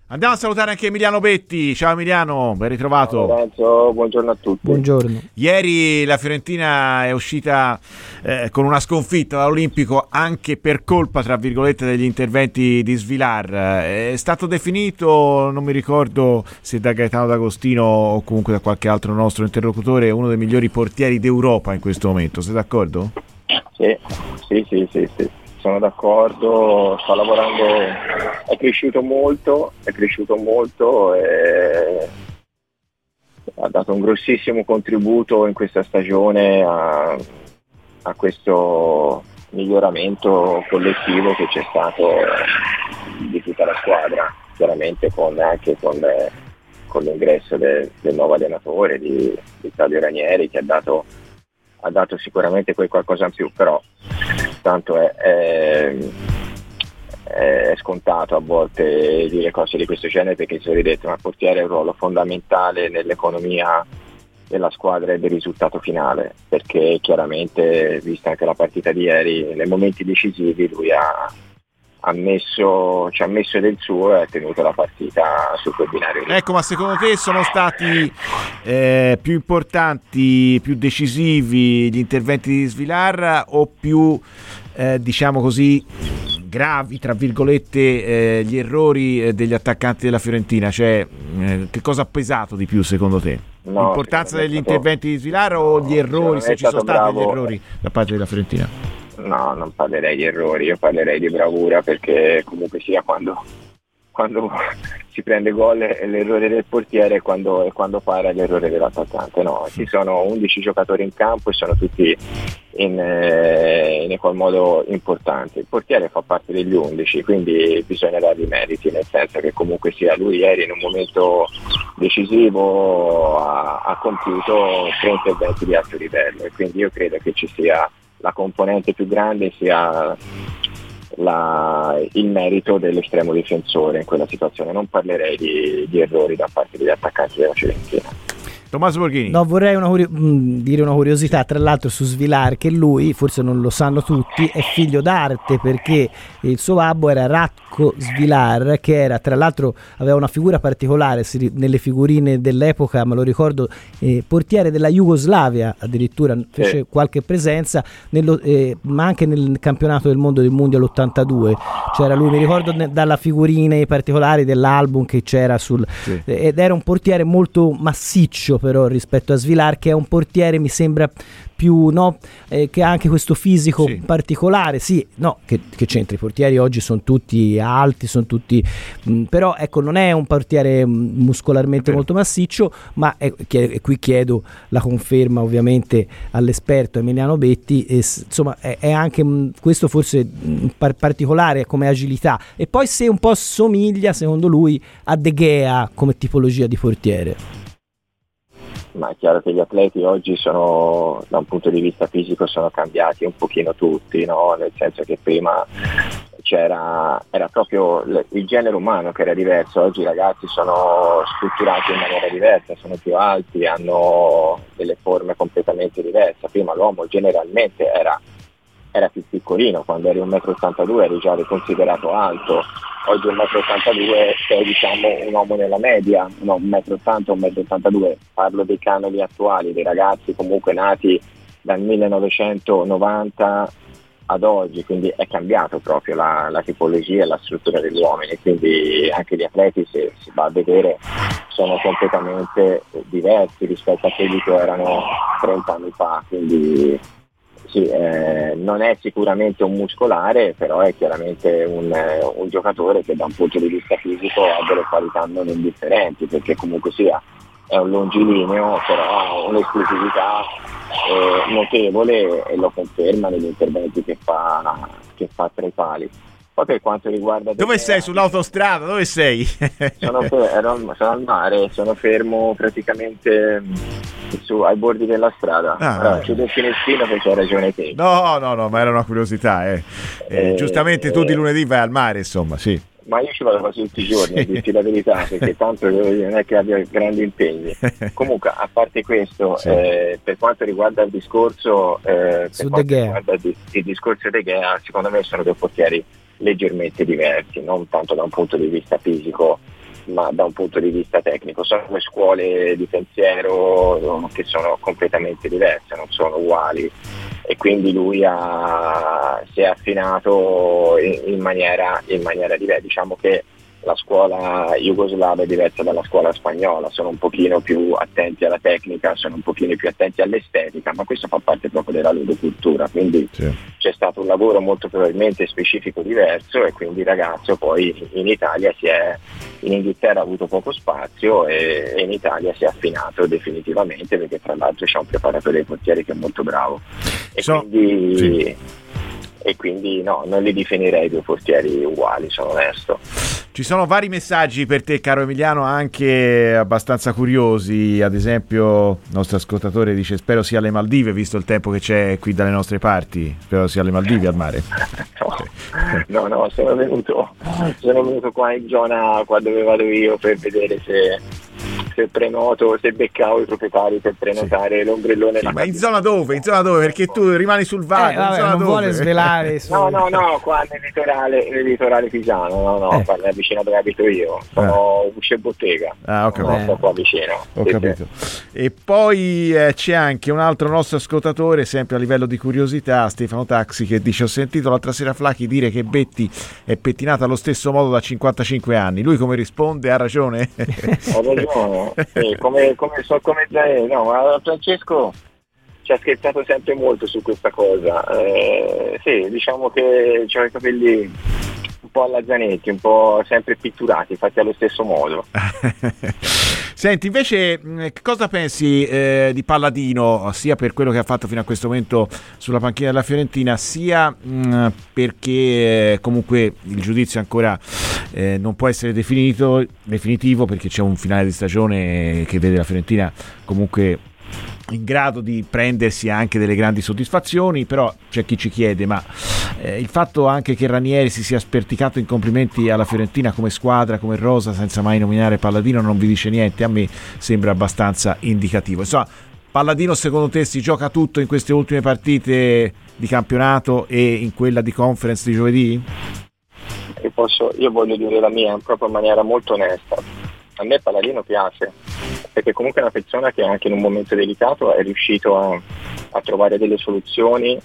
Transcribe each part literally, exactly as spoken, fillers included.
Andiamo a salutare anche Emiliano Betti. Ciao Emiliano, ben ritrovato. Ciao Lorenzo, buongiorno a tutti. Buongiorno. Ieri la Fiorentina è uscita eh, con una sconfitta dall'Olimpico anche per colpa, tra virgolette, degli interventi di Svilar. È stato definito, non mi ricordo se da Gaetano D'Agostino o comunque da qualche altro nostro interlocutore, uno dei migliori portieri d'Europa in questo momento. Sei d'accordo? Sì, sì, sì, sì, sì. Sono d'accordo, sta lavorando, è cresciuto molto, è cresciuto molto e ha dato un grossissimo contributo in questa stagione a, a questo miglioramento collettivo che c'è stato di tutta la squadra, chiaramente con, anche con, con l'ingresso de, del nuovo allenatore di, di Claudio Ranieri, che ha dato, ha dato sicuramente quel qualcosa in più, però tanto è, è, è scontato a volte dire cose di questo genere, perché si è detto, ma portiere è un ruolo fondamentale nell'economia della squadra e del risultato finale, perché chiaramente, vista anche la partita di ieri, nei momenti decisivi lui ha, ha messo, ci ha messo del suo e ha tenuto la partita su quel binario lì. Ecco, ma secondo te sono stati eh, più importanti, più decisivi gli interventi di Svilar o più, eh, diciamo così, gravi, tra virgolette, eh, gli errori eh, degli attaccanti della Fiorentina? Cioè, eh, che cosa ha pesato di più secondo te? No, l'importanza degli stato, interventi di Svilar o gli errori, se ci sono stati bravo. gli errori da parte della Fiorentina? No, non parlerei di errori, io parlerei di bravura, perché comunque sia quando, quando si prende gol è l'errore del portiere e quando, e quando para è l'errore dell'attaccante. No, ci sono undici giocatori in campo e sono tutti in, eh, in equal modo importanti. Il portiere fa parte degli undici, quindi bisogna dargli meriti, nel senso che comunque sia lui ieri in un momento decisivo ha, ha compiuto tre interventi di alto livello, e quindi io credo che ci sia la componente più grande sia la, il merito dell'estremo difensore in quella situazione. Non parlerei di, di errori da parte degli attaccanti della Fiorentina. Tommaso Borghini. No, vorrei una curio- mh, dire una curiosità, tra l'altro, su Svilar, che lui, forse non lo sanno tutti, è figlio d'arte, perché il suo babbo era Ratko Svilar, che era, tra l'altro, aveva una figura particolare si, nelle figurine dell'epoca, me lo ricordo, eh, portiere della Jugoslavia, addirittura fece eh. qualche presenza, nello, eh, ma anche nel campionato del mondo del Mondial ottantadue c'era lui, mi ricordo ne, dalla figurine particolari dell'album che c'era sul sì. eh, ed era un portiere molto massiccio però rispetto a Svilar, che è un portiere, mi sembra, più no eh, che ha anche questo fisico sì. particolare, sì, no, che, che c'entra, i portieri oggi sono tutti alti, sono tutti mh, però ecco, non è un portiere mh, muscolarmente molto massiccio, ma è, che, e qui chiedo la conferma ovviamente all'esperto Emiliano Betti, e, insomma è, è anche mh, questo forse mh, par- particolare come agilità, e poi se un po' somiglia secondo lui a De Gea come tipologia di portiere. Ma è chiaro che gli atleti oggi sono, da un punto di vista fisico, sono cambiati un pochino tutti, no? Nel senso che prima c'era era proprio il genere umano che era diverso, oggi i ragazzi sono strutturati in maniera diversa, sono più alti, hanno delle forme completamente diverse. Prima l'uomo generalmente era, era più piccolino, quando eri un metro e ottantadue eri già considerato alto. Oggi un metro e ottantadue sei, diciamo, un uomo nella media, no, un metro e ottanta, un metro e ottantadue. Parlo dei canoni attuali, dei ragazzi comunque nati dal millenovecentonovanta ad oggi, quindi è cambiato proprio la, la tipologia e la struttura degli uomini, quindi anche gli atleti, se si va a vedere, sono completamente diversi rispetto a quelli che erano trenta anni fa, quindi sì, eh, non è sicuramente un muscolare, però è chiaramente un, un giocatore che da un punto di vista fisico ha delle qualità non indifferenti, perché comunque sia è un longilineo, però ha un'esplosività eh, notevole, e lo conferma negli interventi che fa, che fa tra i pali. Poi per quanto riguarda... Dove sei? Sull'autostrada? Dove sei? sono, ero, sono al mare, sono fermo praticamente su, ai bordi della strada. Ah, allora, chiudo il finestrino perché hai ragione te. No, no, no, ma era una curiosità. Eh. Eh, eh, giustamente tu di lunedì vai al mare, insomma, sì. Ma io ci vado quasi tutti i giorni, sì. A dirti la verità, perché tanto non è che abbia grandi impegni. Comunque, a parte questo, sì. eh, per quanto riguarda il discorso, eh, per quanto riguarda il, il discorso De Gea, secondo me sono due portieri leggermente diversi, non tanto da un punto di vista fisico ma da un punto di vista tecnico. Sono due scuole di pensiero che sono completamente diverse, non sono uguali, e quindi lui ha, si è affinato in, in, maniera, in maniera diversa. Diciamo che la scuola jugoslava è diversa dalla scuola spagnola, sono un pochino più attenti alla tecnica, sono un pochino più attenti all'estetica, ma questo fa parte proprio della loro cultura, quindi sì. C'è stato un lavoro molto probabilmente specifico diverso, e quindi il ragazzo poi in Italia si è, in Inghilterra ha avuto poco spazio, e, e in Italia si è affinato definitivamente, perché tra l'altro c'è un preparatore dei portieri che è molto bravo, e so, quindi sì. E quindi no, non li definirei due portieri uguali, sono onesto. Ci sono vari messaggi per te, caro Emiliano, anche abbastanza curiosi. Ad esempio il nostro ascoltatore dice: spero sia alle Maldive, visto il tempo che c'è qui dalle nostre parti. Spero sia alle Maldive al mare. No, no, no, sono venuto sono venuto qua in zona, qua dove vado io, per vedere se se prenoto, se beccavo i proprietari per prenotare sì. l'ombrellone. Sì, ma in zona dove? In zona dove? Perché tu rimani sul vago. Eh, vabbè, non dove? vuole svelare. Su... No, no, no, qua nel litorale, nel litorale pisano, no, no, eh. qua vicino dove abito io. Sono ah. Usce Bottega. Ah, ho capito. No, sto qua vicino. Ho sì, capito. Sì. E poi eh, c'è anche un altro nostro ascoltatore, sempre a livello di curiosità, Stefano Taxi, che dice: ho sentito l'altra sera Flacchi dire che Betty è pettinata allo stesso modo da cinquantacinque anni. Lui come risponde? Ha ragione? Ho ragione. Sì, come, come so come Zae, no, ma Francesco ci ha scherzato sempre molto su questa cosa. Eh, sì, diciamo che c'ho i capelli un po' alla Zanetti, un po' sempre pitturati, fatti allo stesso modo. Senti, invece, cosa pensi eh, di Palladino, sia per quello che ha fatto fino a questo momento sulla panchina della Fiorentina, sia mh, perché eh, comunque il giudizio ancora eh, non può essere definito, definitivo, perché c'è un finale di stagione che vede la Fiorentina comunque in grado di prendersi anche delle grandi soddisfazioni, però c'è chi ci chiede: ma eh, il fatto anche che Ranieri si sia sperticato in complimenti alla Fiorentina come squadra, come rosa, senza mai nominare Palladino, non vi dice niente? A me sembra abbastanza indicativo. Insomma, Palladino secondo te si gioca tutto in queste ultime partite di campionato e in quella di conference di giovedì? Io, posso, io voglio dire la mia proprio in maniera molto onesta. A me Palladino piace, perché comunque è una persona che anche in un momento delicato è riuscito a, a trovare delle soluzioni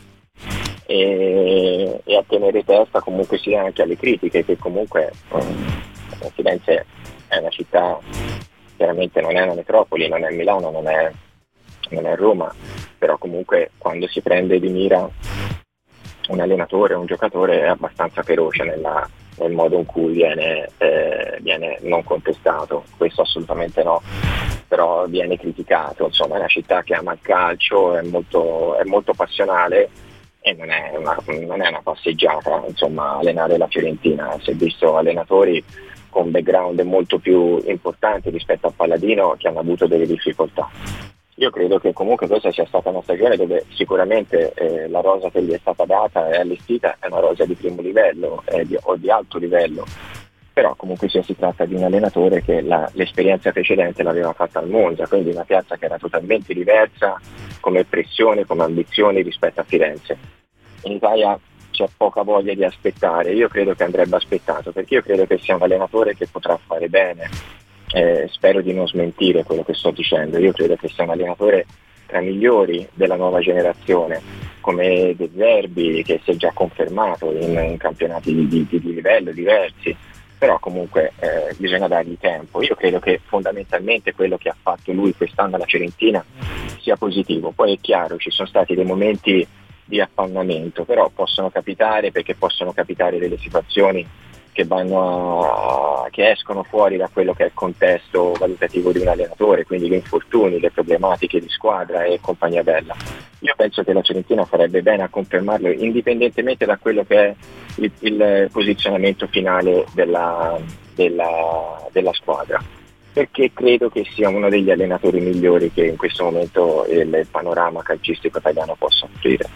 e, e a tenere testa comunque sia anche alle critiche, che comunque um, Firenze è una città, chiaramente non è una metropoli, non è Milano, non è, non è Roma, però comunque quando si prende di mira un allenatore o un giocatore è abbastanza feroce nella, nel modo in cui viene, eh, viene non contestato, questo assolutamente no, però viene criticato. Insomma, è una città che ama il calcio, è molto, è molto passionale, e non è una, non è una passeggiata, insomma, allenare la Fiorentina. Si è visto allenatori con background molto più importanti rispetto a Palladino che hanno avuto delle difficoltà. Io credo che comunque questa sia stata una stagione dove sicuramente eh, la rosa che gli è stata data e allestita è una rosa di primo livello eh, di, o di alto livello, però comunque sia si tratta di un allenatore che la, l'esperienza precedente l'aveva fatta al Monza, quindi una piazza che era totalmente diversa come pressione, come ambizioni rispetto a Firenze. In Italia c'è poca voglia di aspettare, io credo che andrebbe aspettato, perché io credo che sia un allenatore che potrà fare bene. Eh, spero di non smentire quello che sto dicendo. Io credo che sia un allenatore tra i migliori della nuova generazione, come De Zerbi, che si è già confermato in, in campionati di, di, di livello diversi, però comunque eh, bisogna dargli tempo. Io credo che fondamentalmente quello che ha fatto lui quest'anno alla Fiorentina sia positivo. Poi è chiaro, ci sono stati dei momenti di appannamento, però possono capitare, perché possono capitare delle situazioni che vanno a, che escono fuori da quello che è il contesto valutativo di un allenatore, quindi gli infortuni, le problematiche di squadra e compagnia bella. Io penso che la Fiorentina farebbe bene a confermarlo, indipendentemente da quello che è il, il posizionamento finale della, della, della squadra, perché credo che sia uno degli allenatori migliori che in questo momento il panorama calcistico italiano possa offrire.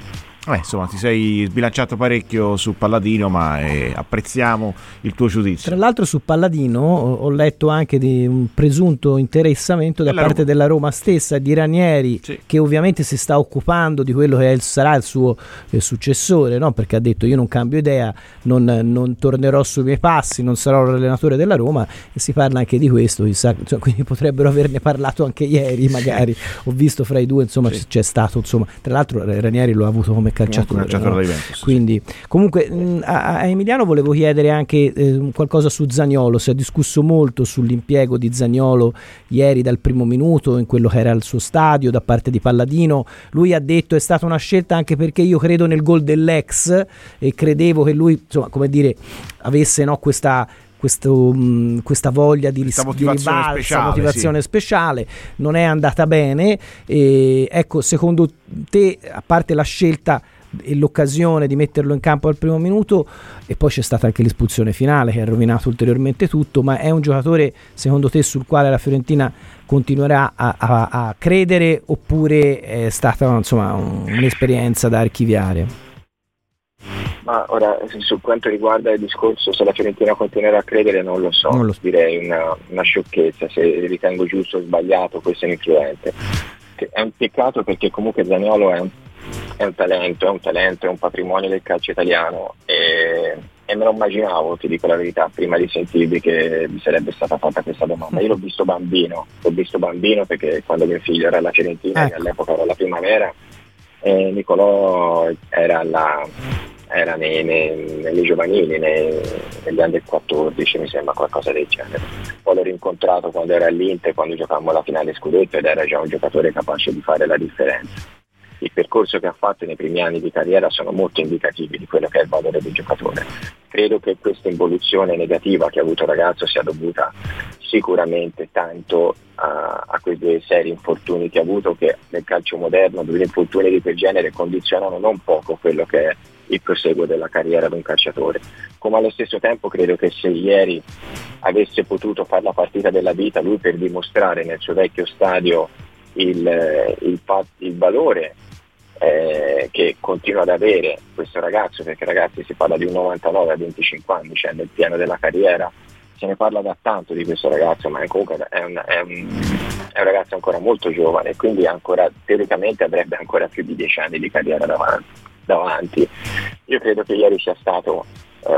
Eh, insomma, ti sei sbilanciato parecchio su Palladino, ma eh, apprezziamo il tuo giudizio. Tra l'altro su Palladino ho, ho letto anche di un presunto interessamento da della parte Roma. della Roma stessa, di Ranieri, sì. che ovviamente si sta occupando di quello che è il, sarà il suo eh, successore, no? Perché ha detto io non cambio idea, non, non tornerò sui miei passi, non sarò l'allenatore della Roma, e si parla anche di questo, chissà, cioè, quindi potrebbero averne parlato anche ieri magari. Ho visto fra i due, insomma, sì. c'è stato, insomma, tra l'altro Ranieri lo ha avuto come calciatore, calciatore no? Juventus, Quindi comunque mh, a, a Emiliano volevo chiedere anche eh, qualcosa su Zaniolo. Si è discusso molto sull'impiego di Zaniolo ieri dal primo minuto in quello che era il suo stadio da parte di Palladino. Lui ha detto è stata una scelta anche perché io credo nel gol dell'ex e credevo che lui, insomma, come dire, avesse, no, questa Questo, mh, questa voglia di, questa ris- motivazione, di rivalsa, speciale, motivazione sì. speciale, non è andata bene. E, ecco, secondo te, a parte la scelta e l'occasione di metterlo in campo al primo minuto, e poi c'è stata anche l'espulsione finale che ha rovinato ulteriormente tutto, ma è un giocatore secondo te sul quale la Fiorentina continuerà a, a, a credere, oppure è stata, insomma, un, un'esperienza da archiviare? Ma ora, su quanto riguarda il discorso se la Fiorentina continuerà a credere, non lo so, Non lo so. direi una, una sciocchezza, se ritengo giusto o sbagliato, questo è influente. È un peccato perché comunque Zaniolo è un, è un talento, è un talento, è un patrimonio del calcio italiano, e, e me lo immaginavo, ti dico la verità, prima di sentirvi che mi sarebbe stata fatta questa domanda. Io l'ho visto bambino, l'ho visto bambino perché quando mio figlio era alla Fiorentina, Ecco. che all'epoca era la primavera, e Nicolò era alla... era nei, nei, nelle giovanili, nei, negli under quattordici, mi sembra, qualcosa del genere. Poi l'ho rincontrato quando era all'Inter, quando giocavamo la finale scudetto, ed era già un giocatore capace di fare la differenza. Il percorso che ha fatto nei primi anni di carriera sono molto indicativi di quello che è il valore del giocatore. Credo che questa involuzione negativa che ha avuto il ragazzo sia dovuta sicuramente tanto a, a quei seri infortuni che ha avuto, che nel calcio moderno due infortuni di quel genere condizionano non poco quello che è il proseguo della carriera di un calciatore. Come allo stesso tempo credo che se ieri avesse potuto fare la partita della vita, lui, per dimostrare nel suo vecchio stadio il, il, il valore eh, che continua ad avere questo ragazzo, perché ragazzi si parla di un novantanove a venticinque anni, cioè nel pieno della carriera, se ne parla da tanto di questo ragazzo, ma comunque è un, è un, è un ragazzo ancora molto giovane, e quindi ancora teoricamente avrebbe ancora più di dieci anni di carriera davanti. davanti. Io credo che ieri sia stato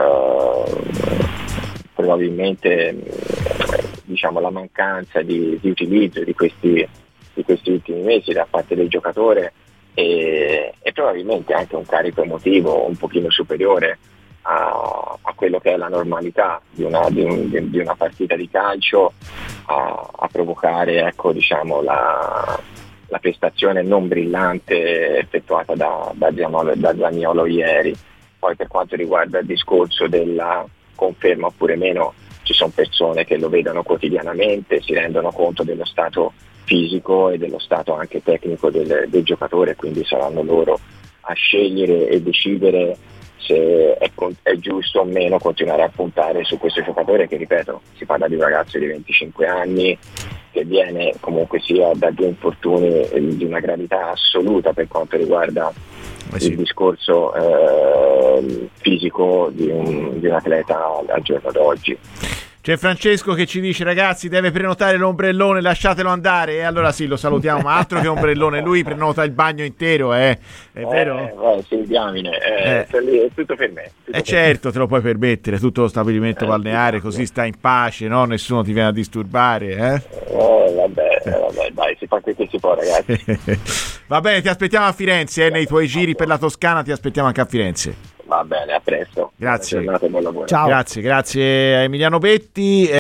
eh, probabilmente diciamo la mancanza di, di utilizzo di questi, di questi ultimi mesi da parte del giocatore, e, e probabilmente anche un carico emotivo un pochino superiore a, a quello che è la normalità di una, di un, di una partita di calcio, a, a provocare, ecco, diciamo, la la prestazione non brillante effettuata da, da, Zaniolo, da Zaniolo ieri. Poi per quanto riguarda il discorso della conferma oppure meno, ci sono persone che lo vedono quotidianamente, si rendono conto dello stato fisico e dello stato anche tecnico del, del giocatore, quindi saranno loro a scegliere e decidere se è, è giusto o meno continuare a puntare su questo giocatore, che, ripeto, si parla di un ragazzo di venticinque anni che viene comunque sia da due infortuni di una gravità assoluta per quanto riguarda eh sì. il discorso eh, fisico di un, di un atleta al, al giorno d'oggi. C'è Francesco che ci dice: ragazzi, deve prenotare l'ombrellone, lasciatelo andare. E allora sì, lo salutiamo, ma altro che ombrellone, lui prenota il bagno intero, eh? È vero? Eh, eh, sì, diamine, eh, eh. È tutto per me. Tutto eh per certo, me. te lo puoi permettere, tutto lo stabilimento eh, balneare, sì, così stai in pace, no? Nessuno ti viene a disturbare, eh? Oh, vabbè, vabbè, dai, si fa quel che si può, ragazzi. Va bene, ti aspettiamo a Firenze, eh? Nei tuoi giri per la Toscana ti aspettiamo anche a Firenze. Va bene, a presto. Grazie. Buona giornata e buon lavoro. Ciao. Grazie, grazie a Emiliano Betti.